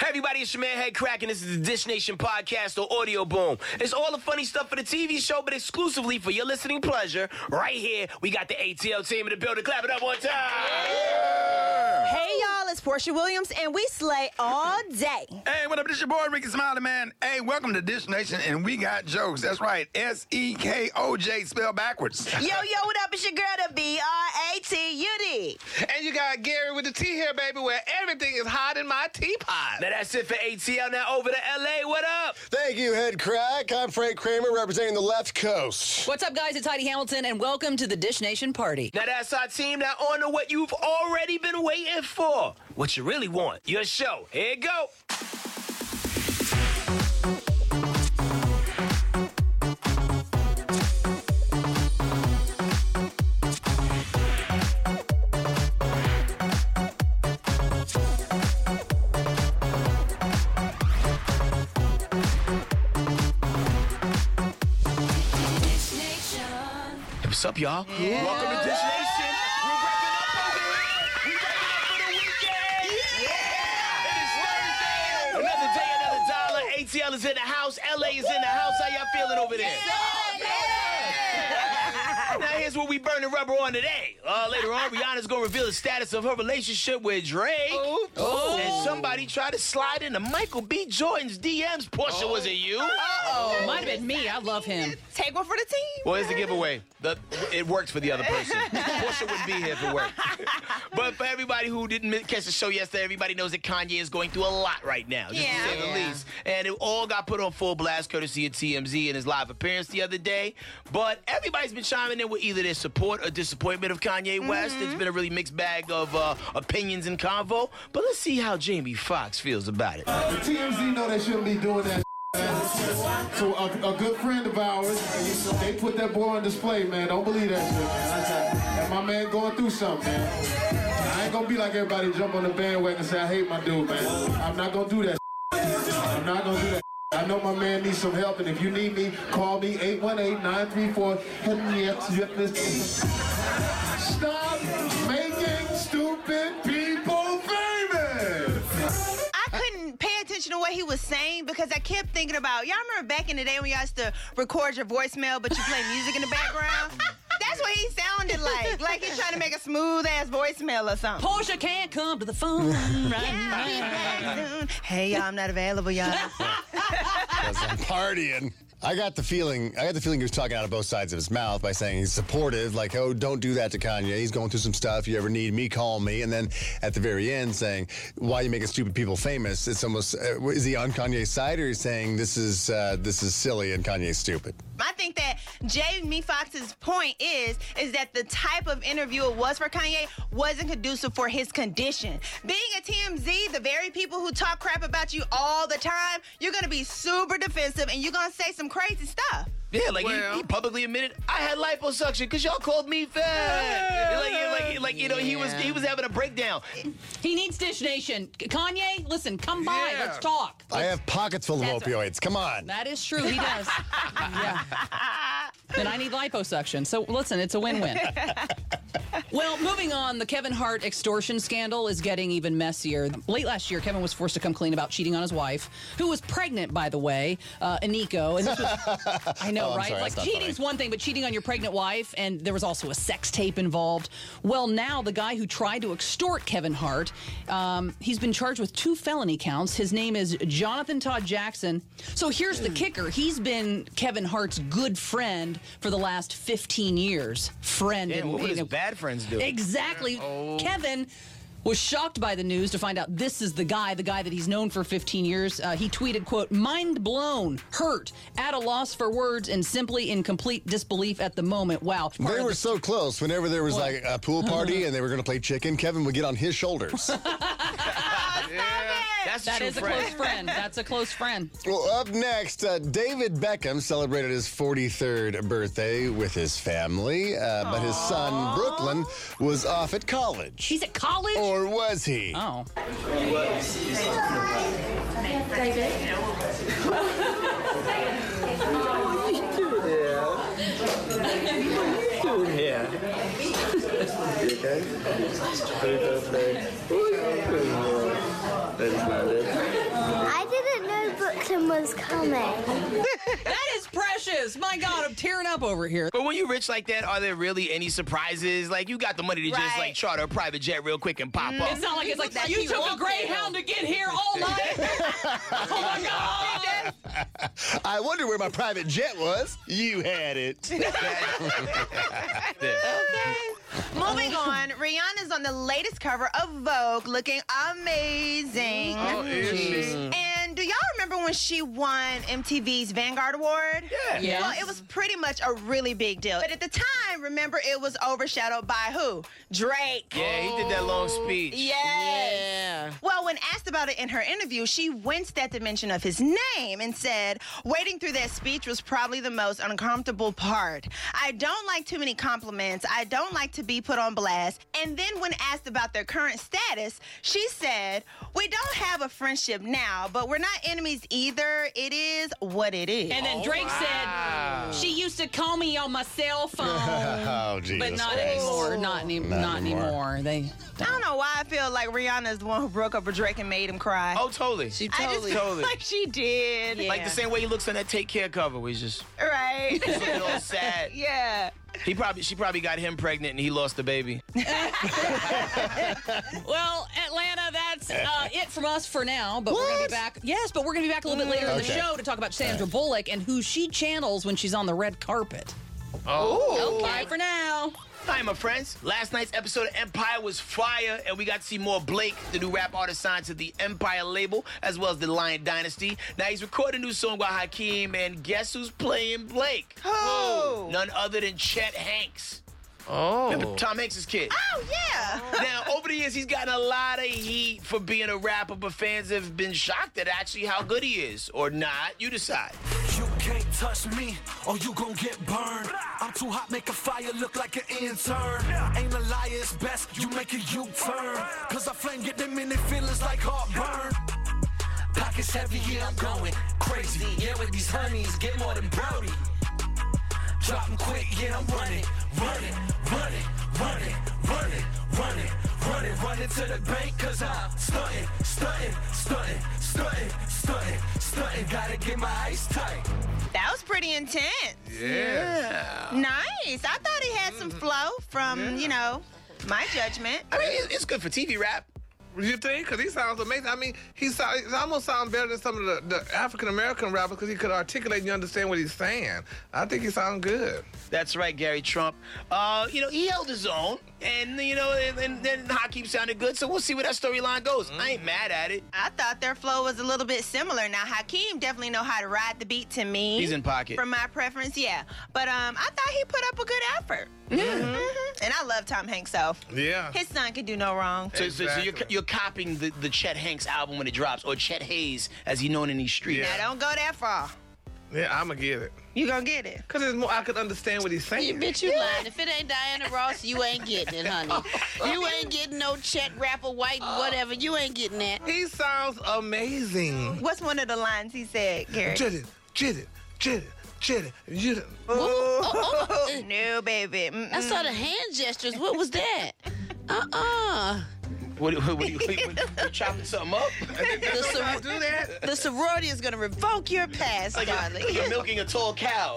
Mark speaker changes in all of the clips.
Speaker 1: Hey everybody, it's your man Head Crack, and this is the Dish Nation podcast or Audio Boom. It's all the funny stuff for the TV show, but exclusively for your listening pleasure. Right here, we got the ATL team in the building. Clap it up one time.
Speaker 2: Yeah. Hey y'all, it's Portia Williams, and we slay all day.
Speaker 3: Hey, what up? This your boy Ricky Smiley, man. Hey, welcome to Dish Nation, and we got jokes. That's right, SEKOJ spelled backwards.
Speaker 2: Yo, what up? It's your girl, the BRATUD.
Speaker 4: And you got Gary with the T here, baby, where everything is hot in my teapot.
Speaker 1: Now that's it for ATL. Now over to LA. What up?
Speaker 5: Thank you, Head Crack. I'm Frank Kramer, representing the left coast.
Speaker 6: What's up, guys? It's Heidi Hamilton, and welcome to the Dish Nation party.
Speaker 1: Now that's our team. Now on to what you've already been waiting for. What you really want. Your show. Here you go. What's up, y'all? Yeah. Welcome to Dish Nation. We're wrapping up over it. We're wrapping up for the weekend. Yeah. It is Thursday. Another day, another dollar. ATL is in the house. LA is in the house. How y'all feeling over there? Now here's what we burning rubber on today. Later on, Rihanna's gonna reveal the status of her relationship with Drake. And somebody tried to slide into Michael B. Jordan's DMs. Portia, was it you?
Speaker 6: Might have been me. I love him.
Speaker 2: Take one for the team.
Speaker 1: Well, here's the giveaway. It works for the other person. Portia wouldn't be here if it worked. But for everybody who didn't catch the show yesterday, everybody knows that Kanye is going through a lot right now, just to say the least. And it all got put on full blast courtesy of TMZ in his live appearance the other day. But everybody's been chiming in with either their support or disappointment of Kanye West. It's been a really mixed bag of opinions and convo. But let's see how Jamie Foxx feels about it.
Speaker 7: The TMZ know they shouldn't be doing that. So a good friend of ours, they put that boy on display, man. Don't believe that shit, man. And my man going through something, man. I ain't gonna be like everybody jump on the bandwagon and say I hate my dude, man. I'm not gonna do that. I'm not gonna do that. I know my man needs some help, and if you need me, call me 818-934-HENRIETTE. Stop making stupid people famous.
Speaker 2: I couldn't pay attention to what he was saying because I kept thinking about, y'all remember back in the day when y'all used to record your voicemail, but you play music in the background? That's what he sounded like he's trying to make a smooth-ass voicemail or something.
Speaker 6: Portia can't come to the phone right now.
Speaker 2: Hey, y'all, I'm not available, y'all.
Speaker 5: Because I'm partying. I got the feeling he was talking out of both sides of his mouth by saying he's supportive, like, oh, don't do that to Kanye. He's going through some stuff. You ever need me, call me. And then at the very end saying, why are you making stupid people famous? It's almost, is he on Kanye's side, or is he saying this is silly and Kanye's stupid?
Speaker 2: I think that Jamie Foxx's point is that the type of interview it was for Kanye wasn't conducive for his condition. Being at TMZ, the very people who talk crap about you all the time, you're going to be super defensive and you're going to say some crazy stuff.
Speaker 1: Yeah, like he publicly admitted I had liposuction because y'all called me fat. Like you know, he was having a breakdown.
Speaker 6: He needs Dish Nation. Kanye, listen, come by. Let's talk.
Speaker 5: I have pockets full of opioids. Come on.
Speaker 6: That is true. He does. Yeah. And I need liposuction. So listen, it's a win-win. Well, moving on, the Kevin Hart extortion scandal is getting even messier. Late last year, Kevin was forced to come clean about cheating on his wife, who was pregnant, by the way, Aniko. And this was, I know, right?
Speaker 5: Sorry,
Speaker 6: like, cheating's one thing, but cheating on your pregnant wife, and there was also a sex tape involved. Well, now the guy who tried to extort Kevin Hart, he's been charged with 2 felony counts. His name is Jonathan Todd Jackson. So here's the kicker. He's been Kevin Hart's good friend for the last 15 years. Friend.
Speaker 1: Damn, what would his bad friends do?
Speaker 6: Exactly. Kevin was shocked by the news to find out this is the guy that he's known for 15 years. He tweeted, quote, mind blown, hurt, at a loss for words, and simply in complete disbelief at the moment. Wow.
Speaker 5: They were so close. Whenever there was like a pool party and they were going to play chicken, Kevin would get on his shoulders.
Speaker 6: That is a close friend. That's a close friend.
Speaker 5: Well, up next, David Beckham celebrated his 43rd birthday with his family, but his son, Brooklyn, was off at college.
Speaker 6: He's at college?
Speaker 5: Or was he?
Speaker 6: Oh.
Speaker 8: David?
Speaker 9: Yeah. You okay? Happy birthday. That's not it.
Speaker 8: was coming.
Speaker 6: That is precious. My God, I'm tearing up over here.
Speaker 1: But when you're rich like that, are there really any surprises? Like, you got the money to just, like, charter a private jet real quick and pop up.
Speaker 6: It's not like it's like, you took a Greyhound to get here all night. Oh, my God.
Speaker 5: I wonder where my private jet was. You had it.
Speaker 2: Moving on, Rihanna's on the latest cover of Vogue looking amazing.
Speaker 4: Oh, is she?
Speaker 2: And do y'all remember when she won MTV's Vanguard Award?
Speaker 1: Yeah.
Speaker 6: Yes.
Speaker 2: Well, it was pretty much a really big deal. But at the time, remember, it was overshadowed by who? Drake.
Speaker 1: Yeah, he did that long speech.
Speaker 2: Yes. Well, when asked about it in her interview, she winced at the mention of his name and said, waiting through that speech was probably the most uncomfortable part. I don't like too many compliments. I don't like to be put on blast. And then when asked about their current status, she said, we don't have a friendship now, but we're not enemies either. It is what it is.
Speaker 6: And then Drake said, she used to call me on my cell phone.
Speaker 5: Oh, Jesus
Speaker 6: But not
Speaker 5: Christ.
Speaker 6: anymore. Not anymore.
Speaker 2: I don't know why I feel like Rihanna is the one who broke up with Drake and made him cry.
Speaker 1: Oh, totally.
Speaker 2: I just feel like she did.
Speaker 1: Like the same way he looks on that Take Care cover, where he's just
Speaker 2: Right.
Speaker 1: looking all sad.
Speaker 2: Yeah.
Speaker 1: She probably got him pregnant and he lost the baby.
Speaker 6: Well, Atlanta, that's it from us for now. But we're going to be back. Yes, but we're going to be back a little bit later in the show to talk about Sandra Bullock and who she channels when she's on the red carpet.
Speaker 1: Oh.
Speaker 6: Bye for now.
Speaker 1: Hi, my friends. Last night's episode of Empire was fire, and we got to see more Blake, the new rap artist signed to the Empire label, as well as the Lion Dynasty. Now, he's recording a new song by Hakeem, and guess who's playing Blake?
Speaker 2: Who?
Speaker 1: None other than Chet Hanks.
Speaker 4: Oh.
Speaker 1: Remember Tom Hanks' kid?
Speaker 2: Oh, yeah.
Speaker 1: Now, over the years, he's gotten a lot of heat for being a rapper, but fans have been shocked at actually how good he is. Or not. You decide.
Speaker 10: You can't touch me or you gon' get burned. I'm too hot, make a fire look like an intern. Ain't a lie, it's best you make a U-turn. Cause I flame get them in their feelings like heartburn. Pockets heavy, yeah, I'm going crazy. Yeah, with these honeys, get more than Brody. Drop 'em quick, yeah, I'm running to the bank, cause I'm stunting. Gotta get my ice tight.
Speaker 2: That was pretty intense.
Speaker 4: Yeah.
Speaker 2: Nice. I thought he had some flow from, you know, my judgment.
Speaker 1: I mean, it's good for TV rap.
Speaker 4: You think? Because he sounds amazing. I mean, he almost sounds better than some of the African-American rappers because he could articulate and you understand what he's saying. I think he sounds good.
Speaker 1: That's right, Gary Trump. You know, he held his own, and, you know, and then Hakeem sounded good, so we'll see where that storyline goes. I ain't mad at it.
Speaker 2: I thought their flow was a little bit similar. Now, Hakeem definitely know how to ride the beat to me.
Speaker 1: He's in pocket.
Speaker 2: For my preference, yeah. But I thought he put up a good effort.
Speaker 1: Yeah.
Speaker 2: And I love Tom Hanks, so
Speaker 4: Yeah.
Speaker 2: his son can do no wrong.
Speaker 1: So
Speaker 4: Exactly.
Speaker 1: you're copying the Chet Hanks album when it drops, or Chet Hayes, as he's known in these streets.
Speaker 2: Now, don't go that far.
Speaker 4: Yeah, I'm going to get it.
Speaker 2: You gonna get it.
Speaker 4: Because it's more, I could understand what he's saying.
Speaker 11: Bitch, you lying. If it ain't Diana Ross, you ain't getting it, honey. You ain't getting no Chet rapper, white, whatever. You ain't getting that.
Speaker 4: He sounds amazing.
Speaker 2: What's one of the lines he said, Gary?
Speaker 4: Chitty. You
Speaker 2: No, baby.
Speaker 11: I saw the hand gestures. What was that?
Speaker 1: What you chopping something up?
Speaker 4: do that.
Speaker 11: The sorority is going to revoke your pass, darling.
Speaker 1: You're milking a tall cow.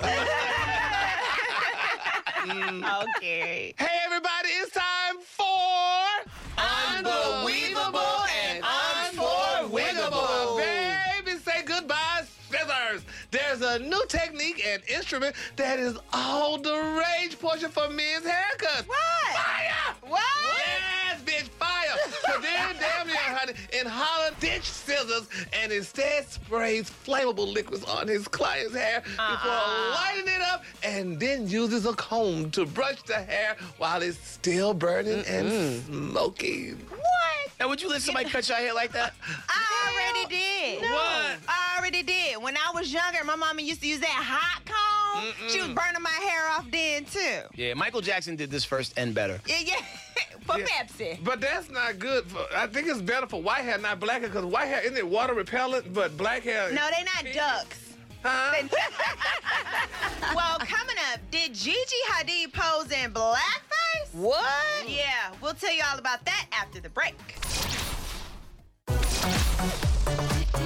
Speaker 2: Okay.
Speaker 4: Hey, everybody, it's time for
Speaker 1: Unbelievable and Unforwiggable.
Speaker 4: Baby, say goodbye, scissors. There's a new technique and instrument that is all the rage portion for men's haircuts.
Speaker 2: What?
Speaker 4: Fire!
Speaker 2: What?
Speaker 4: Yes, bitch, fire! So then, damn near, honey, in Holland, ditch scissors and instead sprays flammable liquids on his client's hair before lighting it up, and then uses a comb to brush the hair while it's still burning and smoky.
Speaker 2: What?
Speaker 1: Now, would you let somebody cut your hair like that?
Speaker 2: I already did.
Speaker 4: What?
Speaker 2: I already did. When I was younger, my mama used to use that hot comb. She was burning my hair off then, too.
Speaker 1: Yeah, Michael Jackson did this first and better.
Speaker 2: Yeah. For Pepsi.
Speaker 4: But that's not good. I think it's better for white hair, not black hair, because white hair, isn't it water repellent? But black hair...
Speaker 2: No, they not ducks.
Speaker 4: Huh?
Speaker 2: Well, coming up, did Gigi Hadid pose in blackface?
Speaker 11: What?
Speaker 2: Yeah, we'll tell you all about that after the break.
Speaker 12: Dish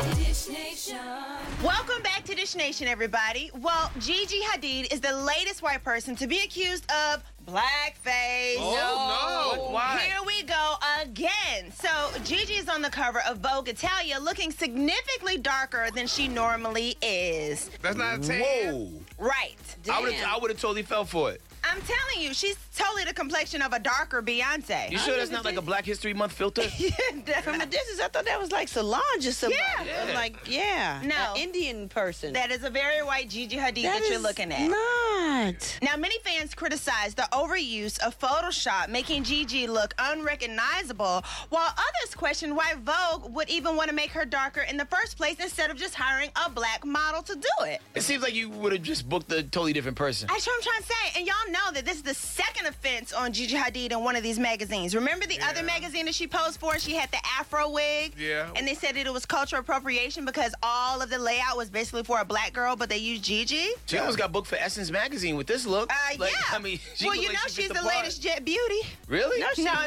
Speaker 2: Welcome back to Dish Nation, everybody. Well, Gigi Hadid is the latest white person to be accused of blackface.
Speaker 4: Oh, no. Why?
Speaker 2: Here we go again. So, Gigi is on the cover of Vogue Italia looking significantly darker than she normally is.
Speaker 4: That's not a tan.
Speaker 1: Whoa.
Speaker 2: Right.
Speaker 1: I would have totally fell for it.
Speaker 2: I'm telling you, she's totally the complexion of a darker Beyonce.
Speaker 1: You sure that's not like a Black History Month filter?
Speaker 11: From a distance, I thought that was like Solange or somebody.
Speaker 2: Yeah. No.
Speaker 11: An Indian person.
Speaker 2: That is a very white Gigi Hadid that you're looking at.
Speaker 11: Not.
Speaker 2: Now, many fans criticize the overuse of Photoshop, making Gigi look unrecognizable, while others question why Vogue would even want to make her darker in the first place instead of just hiring a black model to do it.
Speaker 1: It seems like you would have just booked a totally different person.
Speaker 2: That's what I'm trying to say. And y'all know that this is the second offense on Gigi Hadid in one of these magazines. Remember the other magazine that she posed for? She had the afro wig.
Speaker 4: Yeah.
Speaker 2: And they said that it was cultural appropriation because all of the layout was basically for a black girl, but they used Gigi.
Speaker 1: She almost got booked for Essence magazine with this look.
Speaker 2: Yeah.
Speaker 1: I mean,
Speaker 2: Well, you know she's the latest Jet Beauty.
Speaker 1: Really?
Speaker 2: No, she's not.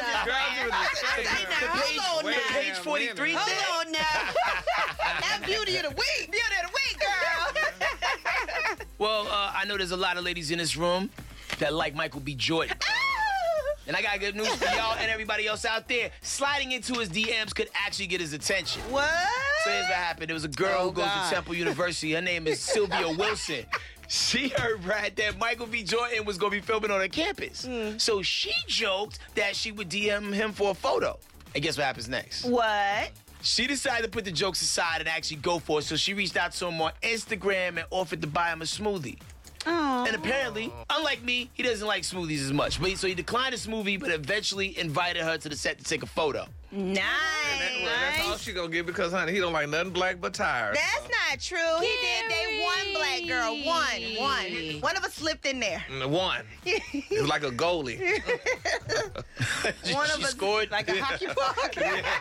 Speaker 1: Page 43
Speaker 11: Hold on now. That Beauty of the Week.
Speaker 2: Beauty of the week, girl.
Speaker 1: Well, I know there's a lot of ladies in this room that like Michael B. Jordan. And I got good news for y'all and everybody else out there. Sliding into his DMs could actually get his attention.
Speaker 2: What?
Speaker 1: So here's what happened. There was a girl who goes to Temple University. Her name is Sylvia Wilson. She heard, Brad, that Michael B. Jordan was going to be filming on her campus. So she joked that she would DM him for a photo. And guess what happens next?
Speaker 2: What?
Speaker 1: She decided to put the jokes aside and actually go for it. So she reached out to him on Instagram and offered to buy him a smoothie.
Speaker 2: Oh.
Speaker 1: And apparently, unlike me, he doesn't like smoothies as much. So he declined the smoothie, but eventually invited her to the set to take a photo.
Speaker 2: Nice.
Speaker 4: That's all she gonna get because, honey, he don't like nothing black but tires.
Speaker 2: That's not true. He did date one black girl. One. One of us slipped in there.
Speaker 4: One. It was like a goalie.
Speaker 2: One of
Speaker 1: She
Speaker 2: us
Speaker 1: scored.
Speaker 2: like a hockey puck.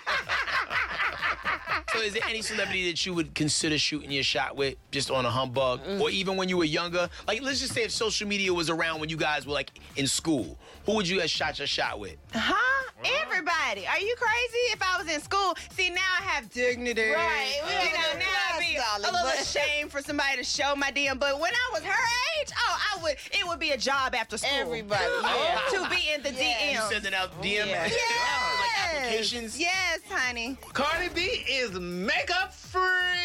Speaker 1: So is there any celebrity that you would consider shooting your shot with just on a humbug? Or even when you were younger? Like, let's just say if social media was around when you guys were, like, in school. Who would you have shot your shot with?
Speaker 2: Huh? Everybody. Are you crazy? If I was in school, see, now I have dignity.
Speaker 11: Right.
Speaker 2: Now I'd be a little ashamed for somebody to show my DM. But when I was her age, it would be a job after school.
Speaker 11: Everybody.
Speaker 2: To be in the DM.
Speaker 1: You sending out DM
Speaker 2: Yes.
Speaker 1: like applications?
Speaker 2: Yes, honey.
Speaker 4: Cardi B is makeup free.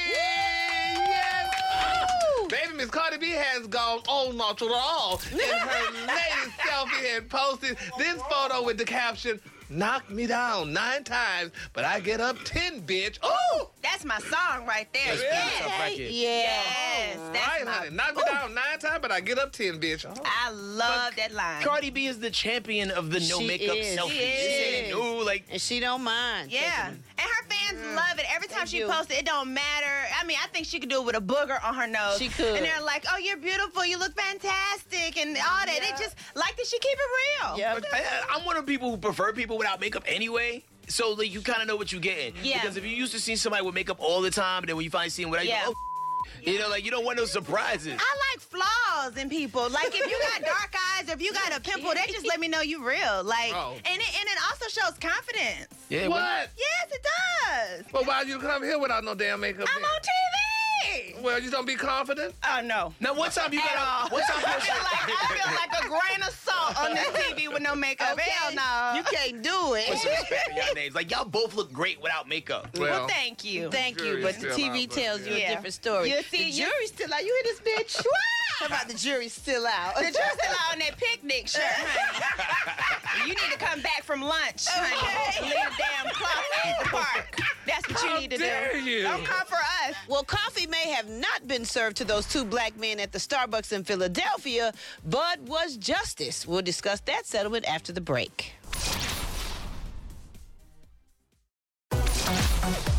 Speaker 4: Yes. Baby, Miss Cardi B has gone all natural in her latest selfie and posted this photo with the caption, "Knock me down 9 times, but I get up 10, bitch." Oh!
Speaker 2: That's my song right there.
Speaker 1: That's a tough record.
Speaker 2: Yes. That's
Speaker 4: Right,
Speaker 2: my...
Speaker 4: honey. Knock me down 9 times, but I get up 10, bitch. Oh.
Speaker 2: I love that line.
Speaker 1: Cardi B is the champion of the no
Speaker 11: She
Speaker 1: makeup
Speaker 11: is.
Speaker 1: selfie.
Speaker 11: She
Speaker 1: Saying,
Speaker 11: is.
Speaker 1: "No, like."
Speaker 11: And she don't mind.
Speaker 2: Yeah. And her fans love it. Every time
Speaker 11: They
Speaker 2: she
Speaker 11: do.
Speaker 2: posts it, it don't matter. I mean, I think she could do it with a booger on her nose.
Speaker 11: She could.
Speaker 2: And they're like, "Oh, you're beautiful. You look fantastic," and all that. They just like that she keep it real.
Speaker 11: Yep.
Speaker 1: I'm one of the people who prefer people without makeup anyway. So like you kind of know what you're getting.
Speaker 2: Yeah.
Speaker 1: Because if you used to see somebody with makeup all the time, and then when you finally see them without,
Speaker 2: Yeah.
Speaker 1: you go, oh, you know, like you don't want no surprises.
Speaker 2: I like flaws in people. Like if you got dark eyes or if you got a pimple, they just let me know you real. Like, and it also shows confidence.
Speaker 1: Yeah.
Speaker 4: What?
Speaker 2: Yes, it does.
Speaker 4: Well, why you come here without no damn makeup?
Speaker 2: I'm
Speaker 4: then?
Speaker 2: on TV.
Speaker 4: Well, you don't be confident?
Speaker 2: Oh no.
Speaker 1: Now, one time you
Speaker 2: At all.
Speaker 1: got one time
Speaker 2: I feel like a grain of salt on this TV with no makeup.
Speaker 11: Okay.
Speaker 2: Hell no.
Speaker 11: You can't do it.
Speaker 1: Put some respect in y'all names. Like y'all both look great without makeup.
Speaker 2: Well, thank you.
Speaker 11: Thank you,
Speaker 4: Jury's
Speaker 11: but the
Speaker 4: still
Speaker 11: TV
Speaker 4: out, but
Speaker 11: tells you
Speaker 2: yeah.
Speaker 11: a different story.
Speaker 2: You see,
Speaker 11: the jury's still out. You hear this bitch? How about the jury's still out?
Speaker 2: The jury's still out on that picnic shirt, honey. You need to come back from lunch, honey. Leave the damn clock at the park. That's what you need to
Speaker 4: dare
Speaker 2: do.
Speaker 4: you.
Speaker 2: Don't come for us.
Speaker 11: Well, coffee may have not been served to those 2 black men at the Starbucks in Philadelphia, but was justice. We'll discuss that settlement after the break.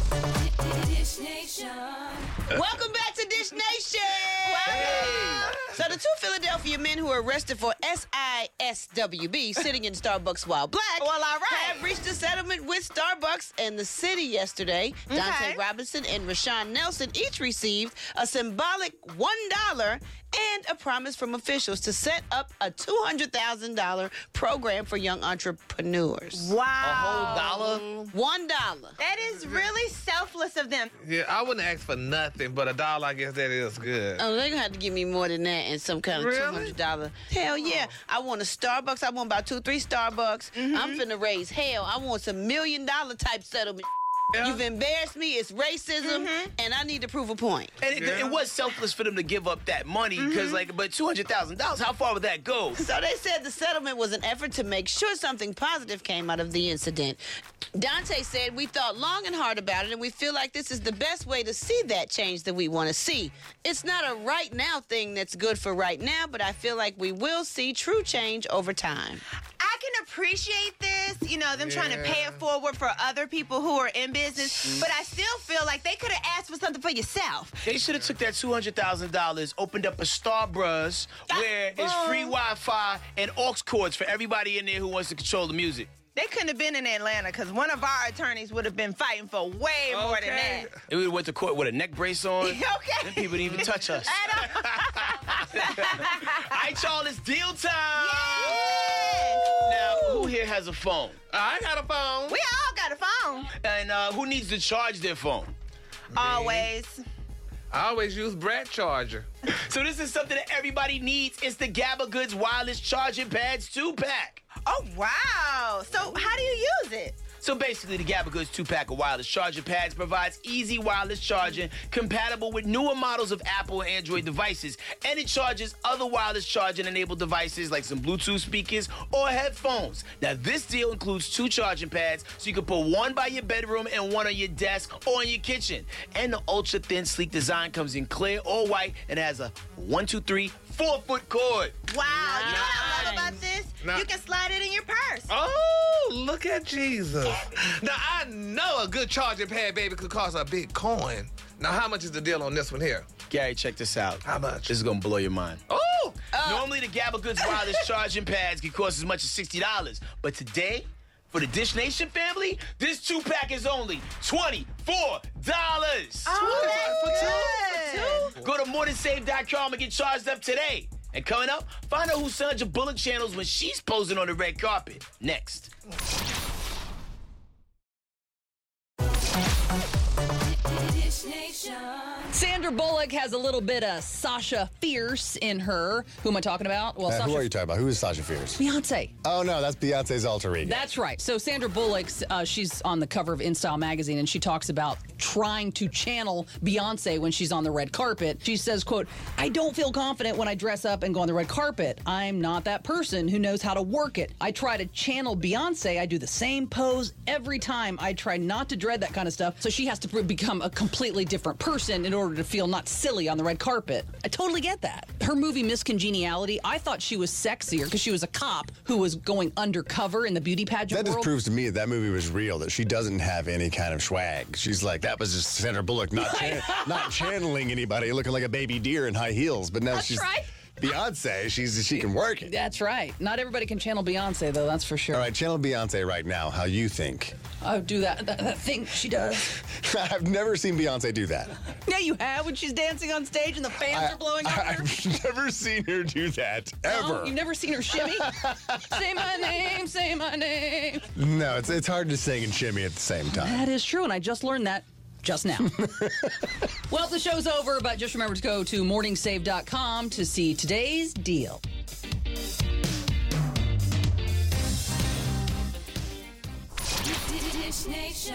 Speaker 11: Welcome back to Dish Nation. So the two Philadelphia men who were arrested for SISWB, sitting in Starbucks while black, have reached a settlement with Starbucks and the city yesterday. Dante Robinson and Rashawn Nelson each received a symbolic $1 and a promise from officials to set up a $200,000 program for young entrepreneurs.
Speaker 2: Wow.
Speaker 1: A whole $1?
Speaker 11: $1.
Speaker 2: That is really selfless of them.
Speaker 4: Yeah, I wouldn't ask for nothing, but $1, I guess that is good.
Speaker 11: Oh, they're gonna have to give me more than that and some kind of $200. Hell yeah. I want a Starbucks. I want about 2-3 Starbucks. I'm finna raise hell. I want some $1 million type settlement. Yeah. You've embarrassed me. It's racism, and I need to prove a point.
Speaker 1: And it was selfless for them to give up that money, because, but $200,000, how far would that go?
Speaker 11: So they said the settlement was an effort to make sure something positive came out of the incident. Dante said, "We thought long and hard about it, and we feel like this is the best way to see that change that we want to see. It's not a right now thing that's good for right now, but I feel like we will see true change over time."
Speaker 2: I can appreciate this, them trying to pay it forward for other people who are in business, but I still feel like they could have asked for something for yourself.
Speaker 1: They should have took that $200,000, opened up a Starbucks where it's free Wi-Fi and aux cords for everybody in there who wants to control the music.
Speaker 2: They couldn't have been in Atlanta because one of our attorneys would have been fighting for way more than that.
Speaker 1: It would have went to court with a neck brace on.
Speaker 2: Okay.
Speaker 1: Then people didn't even touch us. All right, y'all, it's deal time.
Speaker 2: Yes.
Speaker 1: Now, who here has a phone?
Speaker 4: I got a phone.
Speaker 2: We all got a phone.
Speaker 1: And who needs to charge their phone?
Speaker 2: Always.
Speaker 4: I always use Brad Charger.
Speaker 1: So this is something that everybody needs. It's the Gabba Goods Wireless Charging Pads 2-pack.
Speaker 2: Oh, wow. So how do you use it?
Speaker 1: So basically, the Gabba Goods 2-pack of wireless charging pads provides easy wireless charging compatible with newer models of Apple and Android devices, and it charges other wireless charging-enabled devices like some Bluetooth speakers or headphones. Now, this deal includes 2 charging pads, so you can put one by your bedroom and one on your desk or in your kitchen. And the ultra-thin, sleek design comes in clear or white and has a 4-foot cord.
Speaker 2: Wow. Nice. You know what I love about this? You can slide it in your purse.
Speaker 4: Oh, look at Jesus. Now, I know a good charging pad, baby, could cost a big coin. Now, how much is the deal on this one here?
Speaker 1: Gary, check this out.
Speaker 4: How much?
Speaker 1: This is going to blow your mind.
Speaker 4: Oh!
Speaker 1: Normally, the Gabba Goods wireless charging pads can cost as much as $60. But today, for the Dish Nation family, this 2-pack is only $24.
Speaker 2: Oh,
Speaker 1: for two? Go to morningsave.com and get charged up today. And coming up, find out who Sandra Bullock channels when she's posing on the red carpet. Next.
Speaker 6: Sandra Bullock has a little bit of Sasha Fierce in her. Who am I talking about? Well,
Speaker 5: who are you talking about? Who is Sasha Fierce?
Speaker 6: Beyonce.
Speaker 5: Oh, no, that's Beyonce's alter ego.
Speaker 6: That's right. So Sandra Bullock, she's on the cover of InStyle magazine, and she talks about trying to channel Beyonce when she's on the red carpet. She says, quote, "I don't feel confident when I dress up and go on the red carpet. I'm not that person who knows how to work it. I try to channel Beyonce. I do the same pose every time. I try not to dread that kind of stuff." So she has to become a completely different person in order to feel not silly on the red carpet. I totally get that. Her movie Miss Congeniality, I thought she was sexier because she was a cop who was going undercover in the beauty pageant
Speaker 5: That
Speaker 6: world.
Speaker 5: just proves to me that movie was real, that she doesn't have any kind of swag. She's like, that was just Sandra Bullock not channeling anybody, looking like a baby deer in high heels. But now
Speaker 6: That's
Speaker 5: she's
Speaker 6: right.
Speaker 5: Beyonce. She can work it.
Speaker 6: That's right. Not everybody can channel Beyonce, though, that's for sure.
Speaker 5: All right, channel Beyonce right now. How you think?
Speaker 6: I do that thing she does.
Speaker 5: I've never seen Beyonce do that.
Speaker 6: Yeah, you have, when she's dancing on stage and the fans are blowing up her.
Speaker 5: I've never seen her do that, ever.
Speaker 6: No, you've never seen her shimmy? Say my name, say my name.
Speaker 5: No, it's hard to sing and shimmy at the same time.
Speaker 6: That is true, and I just learned that just now. Well, the show's over, but just remember to go to morningsave.com to see today's deal.
Speaker 8: Dish Nation.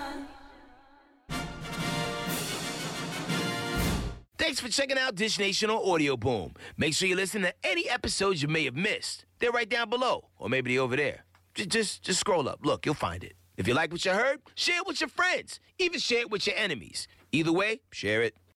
Speaker 1: Thanks for checking out Dish Nation on Audio Boom. Make sure you listen to any episodes you may have missed. They're right down below, or maybe they're over there. Just scroll up. Look, you'll find it. If you like what you heard, share it with your friends. Even share it with your enemies. Either way, share it.